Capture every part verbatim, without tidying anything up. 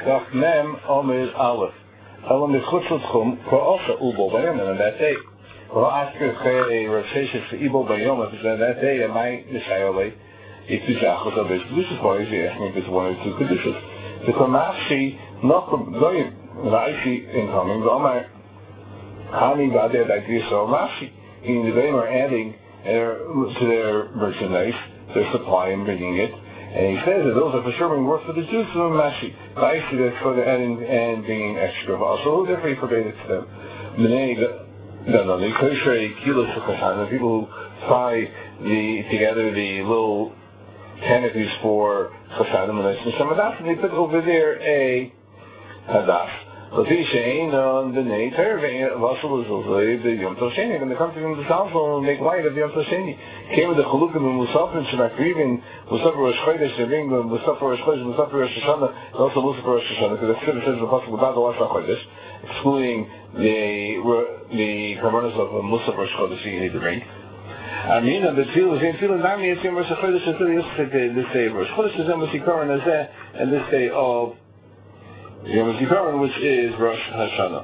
Daf Mem Omid Aleph. Elam Yichutz L'Tchum Ka'osa Ubol Bayom, and on that day, Ka'asker Chei Rav Sheshes Ibol Bayom, if it's on that day, and my Nishayole, Yitzis Achot of his Kedushas, why is he asking if it's one or two Kedushas? The Kamafshi, Nochum, Goyim, Raishi incoming, the Omar, Hani Badeh Dagir So Mafshi, in the Goyim are adding to their merchandise, their supply and bringing it. And he says that those are for sure being worth for the Jews from Mashi. Ba'isi, that's for the adding and bringing extra. Also, who therefore forbade it to them? Mnei, no, no, the kosher kilos of kashan, the people who tie the, together the little canopies for chasadim and some of that, and they put over there a hadas. So the shein on the name Terve Vassal is the Yom Tov Sheni. When they come to him to Salzal and make light of Yom Tov Sheni, came with the Chalukim and Musaf and Shemakrivin, Musaf Rosh Chodesh, they bring Musaf Rosh Chodesh, Musaf Rosh Hashanah, also Musaf Rosh Hashanah, because the Scripture says the Pasuk without the Rosh Chodesh, excluding the the Karbanos of Musaf Rosh Chodesh you need to bring. I mean, the Tefillah is in Tefillah, Nami Yitzim Rosh Chodesh, and this day Rosh Chodesh is Yom Zikaron Hazeh, and this day of Yom Zikaron, which is Rosh Hashanah.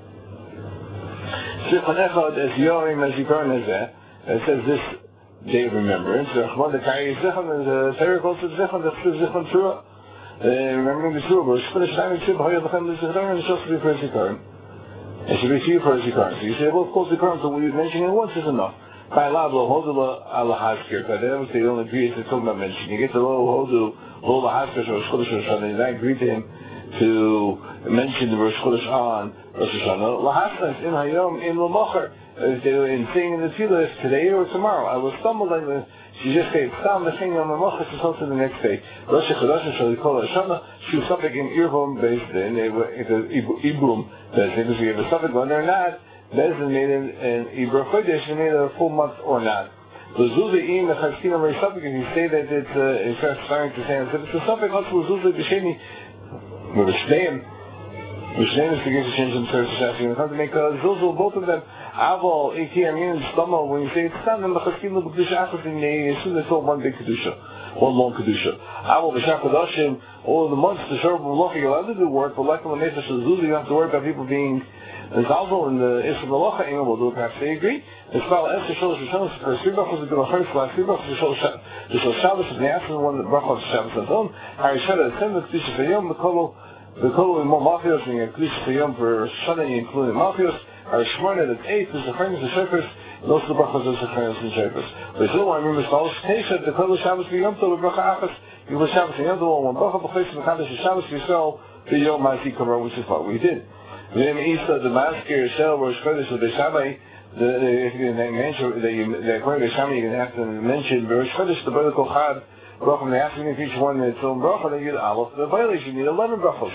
Zichron Echad as Yorim as Zikaron Hazeh, it says this day of remembrance. Chmad Ekari Zichron, and the Torah calls it Zichron, that's Zichron Tzura. Remembering the Tzura, Rosh Chodesh Nami Yitzim Hoyad Lechem Zikaron, and it's supposed to be for Zikaron. It should be few for Zikaron. So you say, well, of course Zikaron, so what you're mentioning it once is enough. By Lablo, Hodula Allah Haskir, but they never say the only period to talk about mentioning. You get the Lo Hodu, Lo Haskir, Rosh Chodesh Rosh Hashanah, and I agree to him to mention the Rosh Chodesh on Rosh Hashanah. Lahasnas in Hayom in Lamocher, in saying in the Tefillah, today or tomorrow. I will stumble like this. She just said, Stam the thing on Lamocher, she's also the next day. Rosh Chodesh shall call Hashanah, she was something in Irvom based in, it's Ibrum, because we have a suffix when they're not, Bezin made it in Ibra Chodesh, they made it a full month or not. The Zuzah Im, the Chastina Mary Suffix, if you say that it's, uh, it's starting to say, it's a suffix also Zuzah B'Sheni, with a Shneim, the Shneim is to get to change them to Shashin, and come to make a Zuzah, both of them, Aval, Eki, Amin, and Stomach, when you say it's not, then the Chastina B'Kedusha Achot, and they assume it's all one big Kedusha, one long Kedusha. Aval, B'Shach Kodashim, all of the months, the Sharab Malacha, you're allowed to do work, but like the Nefesh of Zuzah, you have to worry about people being the Zalzal and the Isra Malacha, Engel will do it, perhaps they agree. The Spal Esther Sholosh Hashanah, for three brachos, the Gula Chayr, last three brachos, the Sholosh Shabbos, and the Aslan, one that brachos Shabbos and Zon, Harishada, the Sem, the Kedusha Fayom, the Kolo, the Kolo in more Malchios, and the Kedusha Fayom for Shana, including Malchios, Harishmarna, that's eight, there's the Chayim, the Shepers, and also the brachos, the Chayim, and Shepers. But it's all I remember, Spal Tesha, the Kolo Shabbos, the Yom Tov, the Bracha Achas, you will Shabbos, and Yom Tov, one bracha, B'chayim, the Kaddish, Shabbos, Yisrael, the Yom Ma'asi Kamar, which is what we did. V'im Isa, the Masker, Shel, Rosh Chodesh, the Beishamai, if you mention, the according to Beishamai, you're going to have to mention, Rosh Chodesh, the B'Rach Chad, Brachim, they ask me if each one its own bracha, they get Aleph, the violation, you need eleven brachos.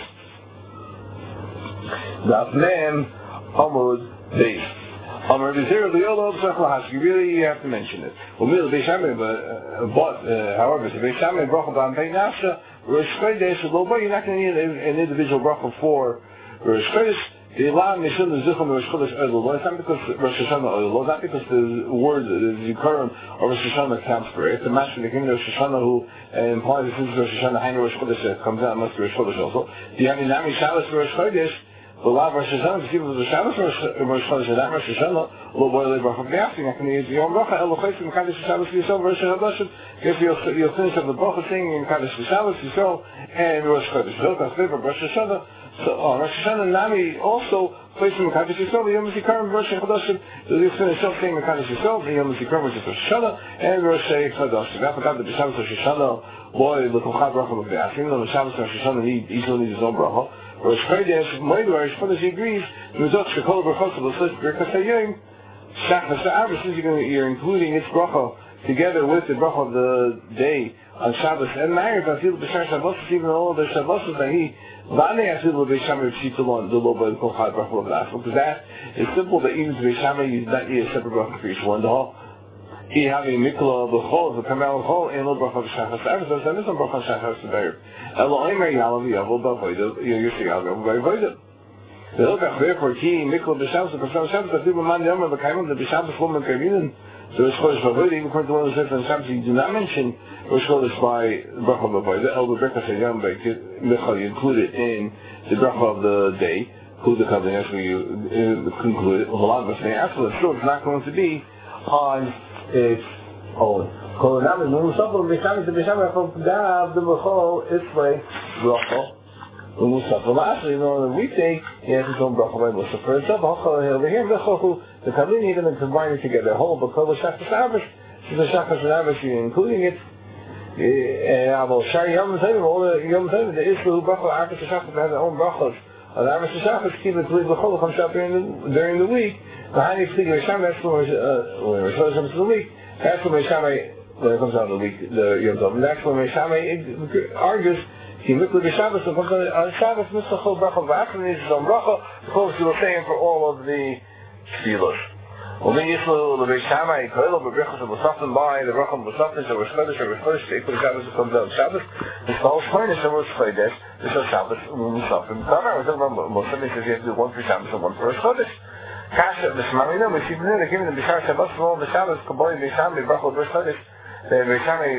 Daf Mem, Amud, Beis. Amar V'zir, the Yola, B'Zach Lahask, you really have to mention it. Well, the Beishamai, but, however, the Beishamai, Bracha, B'Am Pei Nafsha, Rosh Chodesh, you're not going to need an individual bracha for Rosh Chodesh. The Elam Nishon is Zichron Rosh Chodesh Elul. It's not because Rosh Hashanah Elul, not because the word, the Zikaron of Rosh Hashanah counts for it. It's a match for the king of Rosh Hashanah who uh, implies that since Rosh Hashanah, Hainu Rosh Chodesh uh, comes out, must be Rosh Chodesh also. Do you have any Nami Shabbos for Rosh Chodesh? The Lav Rosh Hashanah, if you give the Shabbos for Rosh Chodesh, and not Rosh Hashanah, Lo Boy Le Bracha B'Yafti, not going to use Yom Bracha, Elo Chayim, Kaddish Shabbos Yisrael, Rosh Hashanah, if you'll, you'll finish up the Bracha singing in Kaddish Shabbos Yisrael, and Rosh Chodesh. Zilkas Lever, Rosh Hashanah, so, oh, Rosh Hashanah Nami also plays in Mekadosh Yisrael, the Yom Zikaron, Rosh Chodashim, so they finish up saying Mekadosh Yisrael, the Yom Zikaron, which is Rosh Hashanah, and Rosh Chodashim. That's what the Shabbos Rosh Hashanah, boy, the Kochad Bracha of the Asim, the Shabbos Rosh Hashanah, each one needs his own bracha. Rosh Chodesh, Moed, Rosh Chodesh, he agrees, Mizot Shekol Brachos, the Slish Birkas HaYom, Shachas HaArba, since you're including its bracha together with the bracha of the day on Shabbos and Ma'ariv, I feel B'Shar Shabbos, even all of the Shabbos that he because that is simple that even to Beishamai you not need a separate bracha for each one. The whole he having mikla b'chol, the kamal b'chol, and no bracha b'shachas avos, there is no bracha b'shachas b'ayir. Elo omer yalav yavol b'avodah, you see yalav b'avodah. The lokach therefore ki mikla b'shavos, the b'shavos shavos, the people man yomer b'kaimon, the b'shavos woman kavinin, So Rosh Chodesh Avodah, even according to one of the different Shabbos, you do not mention Rosh Chodesh by Bracha of Avodah. El B'Berkas Hayom Michal, you include it in the Bracha of the day, include the covenant, that's where you uh, conclude it. A lot of us say, actually, it's still it's not going to be on its own. Kol Namin, when we suffer, B'Shabbos, B'Shabbos, from Gav, the B'chol, Isrei, Bracha. When we suffer, lastly, you know, on the weekday, he has his own Bracha by Musaf. For itself, over here, the Kavin, even to combine it together, whole, but Kol Shachas Shabbos, the Shachas Shabbos, including it, Abel Shari Yom Tovim, all the Yom Tovim, the Islu Bracha, Arkas Shachas have their own Brachos. On Arkas Shachas, keep it believe the Chol comes out during the during the week. The Hani Tzigi Risham, that's when Rosh Chodesh comes to the week. That's when Rishamai when it comes out of the week, the Yom Tovim. That's when Rishamai argues. He looked at the Shabbos and comes on Shabbos, Mister Chol Bracha, V'Achron is his own Bracha. Of course, he was saying for all of the Tfilos. ومن يصل لبيت شامع يقول ببرخص المصطفى باي الرقم المصطفى شو بشخدش شو بشخدش يكون شابس يكون ذا شابس مستوى شوية شو بشخدش this is شابس المصطفى طبعا وزي مصطفى says you have to do one for شابس and one for شخدش كاش بسمعنا مش يبني لك من بشار شابس هو بشابس كبوي بشامع برخص بشخدش بشامع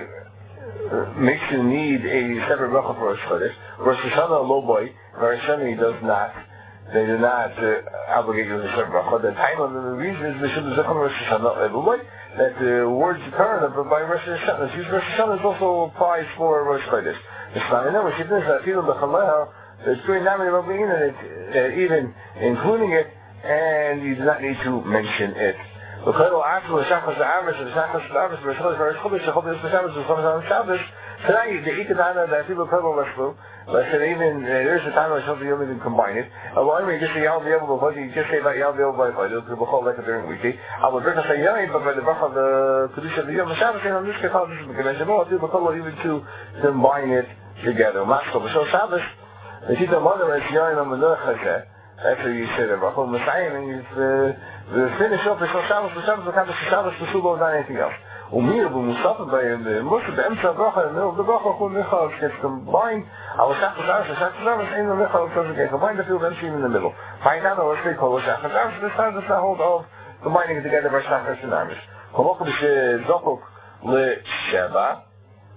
makes you need a separate bracha for a shchodesh. Rosh Hashanah, low boy, Rosh Hashanah does not. They do not uh, obligate you with a separate bracha. The time of the reason is Mishum Zechon Rosh Hashanah, boy, that the words occur by Rosh Hashanah. Use Rosh Hashanah also applies for Rosh Chodesh. The Shemana, which it is that even the Chaleha, there's three names of being in it, even including it, and you do not need to mention it. وكانوا عاشوا شخص عامش شخص عامش مش خلص مش خلص خلص مش عامش خلص عامش شخص tonight the eat time that people come over through but even there's a time when something you even combine it well I mean just the Yal B'Yel but you just say about Yal B'Yel by by the B'chol like during weekday I would bring a say yeah but by the B'chol the Kedusha of the Yom Shabbos and on this case this is the convention well the B'chol even to combine it together Maskell so Shabbos the Tita Mother is Yain on the Nuch after you say the B'chol Messiah and you the finish off is Shabbos, the Shabbos, the Shabbos, the Shabbos, the Shabbos, not anything else. Umir, the Mustafa, the Muslim, the Emsa Bracha, in the middle of the Bracha, who Michal gets combined, our Shabbos, the Shabbos, the Shabbos, in the Michal doesn't get combined, the field empty in the middle. Find out what they call the Shabbos, the Shabbos, this time does not hold of combining it together by Shabbos and Amish. Kolok, the Zokok, Le Sheba,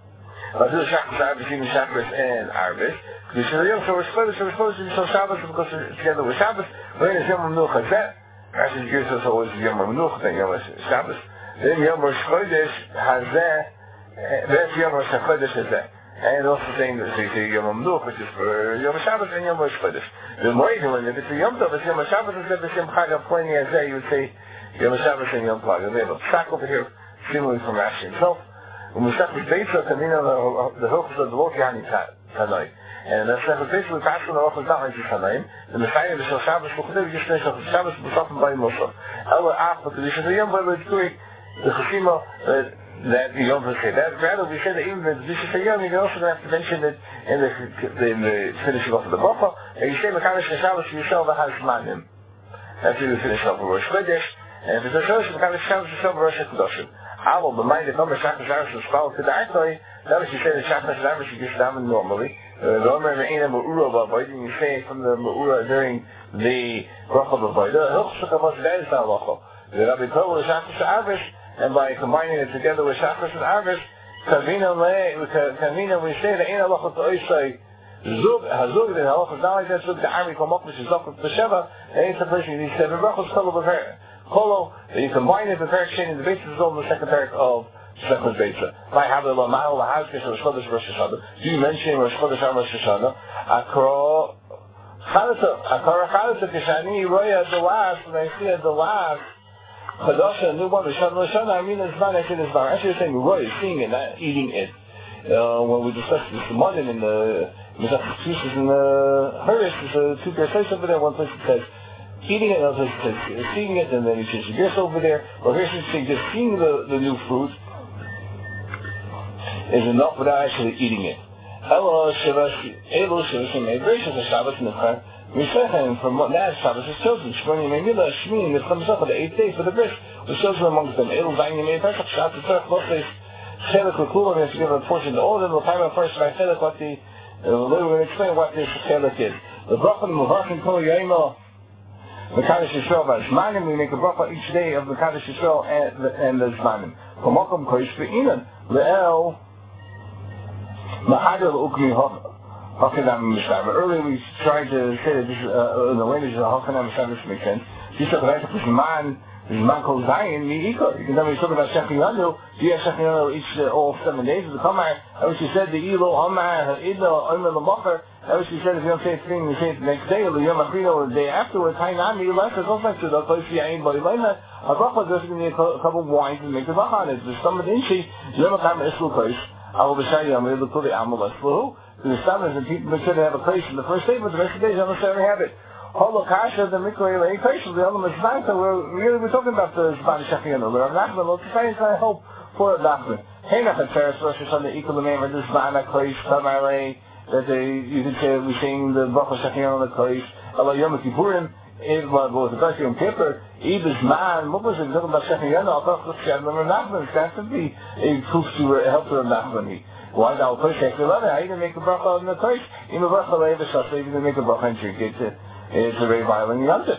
but the Shabbos, Amish, in Shabbos and Arvis, the Shabbos, so we're supposed to, we're supposed to be so Shabbos because it's together with Shabbos, when it's Yom Nuch Hazet, as it gives us always Yom HaMenuch, then Yom HaShabbos. Then Yom HaShodesh Hazeh, that's Yom HaShodesh Hazeh. And also saying that they say Yom HaMenuch, which is for Yom HaShabbos and Yom HaShodesh. The Moed, if it's a Yom Tov, it's Yom HaShabbos, instead of Yom Chag HaPleni Hazeh, you would say Yom HaShabbos and Yom Plag. And they have a track over here, similarly from Rashi himself. When we start with Beitza, Kamina, the Hilchos of the Lord Yani Tanoi. And that's basically passed on the Rosh Hashanah to Tanaim. The Messiah is Shal Shabbos, but you just finish off the Shabbos, but often by Moshe. Ella Ach, but the Yom Tov is doing the Chasima that the Yom Tov say. That rather we say that even the Yom Tov, you can also have to mention it in the in the finishing off of the Bracha. And you say Mekadosh Shabbos yourself that has Manim. After you finish off the Rosh Chodesh, and if it's a Rosh Mekadosh Shabbos yourself Rosh Chodesh. Abel, the mind that comes Shabbos Shabbos is followed to the Artoi. That was you say the Shabbos Shabbos you just daven normally. The Omer Me'ina Ma'ura B'Avodah, you say from the Ma'ura during the Bracha B'Avodah. Hilchos HaKavos that is the halacha. The Rabbi Koh was Shabbos Shabbos, and by combining it together with Shabbos and Shabbos, Kavina Le, Kavina we say the Ein Halacha T'Oisai Zug, Hazug, the halacha not like that Zug, the Army Komok, which is Zog B'Sheva, and it's a person you need seven Brachos Kolo B'Ver, Kolo, and you combine it with Perik Sheni, the basis is on the second parak of Second Beitza. By Havil Mahal Lahazkish Rosh Chodesh Rosh Hashanah. Do you mention Rosh Chodesh and Rosh Hashanah? Akro Chanukah, Akro Chanukah Kishani Roya at the last, when I see at the last Chadasha, new one Rosh Hashanah. I mean it's not actually it's not actually saying Roya, seeing it, not eating it. Uh, when we discussed this morning in the Mizrach Pieces in the Harish, there's a two pair place over there. One place it says eating it, another place it says seeing it, and then you change the gears over there. Or here's it's saying just seeing the, the new fruit is enough without actually eating it. Elo Elo Shivashim Ebreshas a Shabbos Nifchar Misechem from that Shabbos is chosen. Shmoni Memila Shmini Nifchar Mesach the eighth day for the bris was chosen amongst them. Elo Zayin Yemei Pesach Shabbos Tzarech Loshes Chelik L'Kulam and to give a portion to all of them. We'll time out first by Chelik what the we're going to explain what this Chelik is. The Bracha Mevarkin Kol Yaima Mekadosh Yisrael v'Zmanim, we make a bracha each day of Mekadosh Yisrael and, and the Zmanim. K'mokom koish v'inan, le'el, mahadel ukmi hochanam mishtav. Earlier we tried to say that this is, uh, in the language of hochanam mishtav, this makes sense. He said, right, because man, man calls Zion, mi'iko. You can tell me he's talking about Shech Yanu, do you have Shech Yanu each, uh, all seven days of the Kamar? That was she said, the Ilo, Amar, Ha'idno, Omer, L'mocher. That was she said, if you don't say it thing, you say it the next day, or the Yom HaChrino, or the day afterwards, Hainami, you like it, goes back to the place you ain't by Lena. A bracha just give me a couple of wines and make the bracha on it. There's some of the inchi, Yom HaChrino, Islu Kosh, I will be shiny, I'm able to put the Amal Eslu. The Stammers and people make sure they have a place in the first day, but the rest of the days don't necessarily have it. Holokasha, the Mikra, the Ekashel, the element of Zvanka, we're really we're talking about the Zvan Shechiyanu. We're Nachman, let's try and try to help for Nachman. Heinach at Teres, Rosh Hashanah, equal the name of the Zvana, Koish, Tamarei, that they, you could say, we're saying the Baruch Shechiyanu, the Koish, Allah Yom Kippurim, it was the first Yom Kippur, Ibis Man, what was it, talking about Shechiyanu, I'll talk to Shechiyanu, Nachman, it's got to be a proof to help to Nachman. Why now, Koish, Shechiyanu, how are you going to make a bracha on the Koish? In the bracha, Leiva Shasa, you're going to make a bracha and drink it. It's a very violent yontif.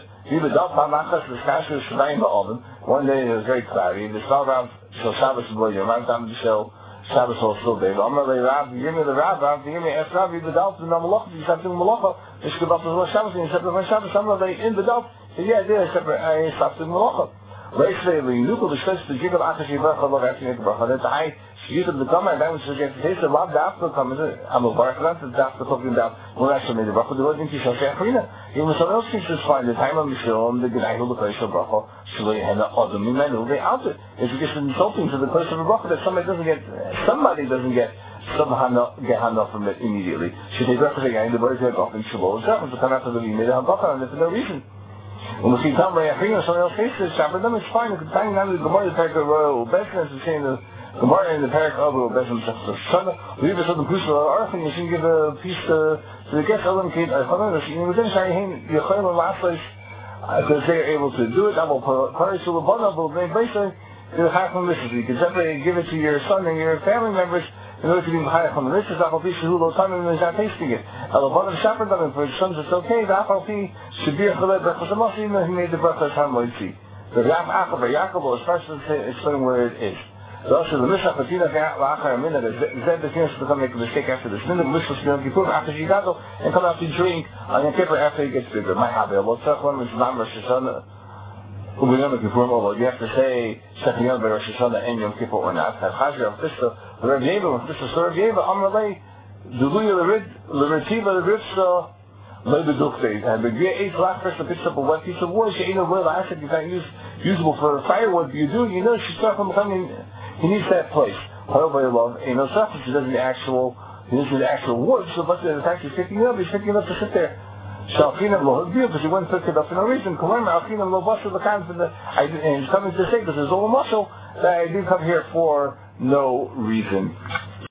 One day it was very cloudy. The spell around so Shabbos is boy, around time to show Shabbos all still day. Amar le Rav, give me the Rav, Rav, give me ask Rav, you bedalt in the Malacha, you stopped doing Malacha, you should have to Shabbos, and you stopped doing Shabbos, Amar le in bedalt. So yeah, I did, I stopped doing Malacha. Basically, we knew the stress to give of Akashi Bracha, love after you make a bracha. That's I used to become, and that was suggested, hey, so love the after come, I'm a barak, that's the after talking about, well, actually made the bracha, the word into Shashay Achrina. Even someone else thinks it's fine, the time of Mishon, the Gnai, the Kodesh of Bracha, Shalei, and the Adam, and then they out it. It's just insulting to the Kodesh of Bracha that somebody doesn't get, somebody doesn't get some Gehanna from it immediately. Should they bracha again, the word is off in Shabbat, to come after the Made a bracha, and for no reason. When we see Tom Ray Achrina, someone else faces it, but then it's fine. It's fine now the Gemara, the Parak of Ubezin, is saying the Gemara in the Parak of Ubezin, we have a certain piece of our earth, and you should give a piece to the guest of them, Kate, I thought, and within Shayhin, Yechoyim and last place, because they are able to do it, I will pray to the bottom, but basically, the half of this is, you can separate, give it to your son and your family members, in order to be higher from the riches, Apalpi Shehu Lo Tamim is not tasting it. Alabon Shepherd them for his sons it's okay, the Apalpi Shabir Chaled Brachas Amos, even though he made the Brachas Ham Loitzi. The Rav Achav Yaakov will first explain where it is. So also the Mishnah Fatina La'achar Minna, the Zed the Kines to come make a mistake after this. Minna, the Mishnah Yom Kippur after Shigato, and come out to drink on Yom Kippur after he gets bigger. My Havel, what's that one? It's Mam Rosh Hashanah. You have to say Shechiyanu by Rosh Hashanah and Yom Kippur or not. Have Chazir of Fista, Rav Yeva, Fista, so Rav Yeva, Amrlei, Duluya L'Retiva L'Ritzah, L'Bedukte, and the Gria eight black person picks up a wet piece of wood, she ain't a wood asset you can't use, usable for firewood, you do, you know, she's talking about coming, he needs that place. However, you love, ain't no substance, he doesn't the actual, he doesn't the actual wood, so but the fact he's picking up, he's picking up to sit there. Shalchinam lo hagbil, because he went to pick it up for no reason. Kalim alchinam lo bashu l'kan for the. And he's coming to say, because there's all a muscle that I did come here for no reason.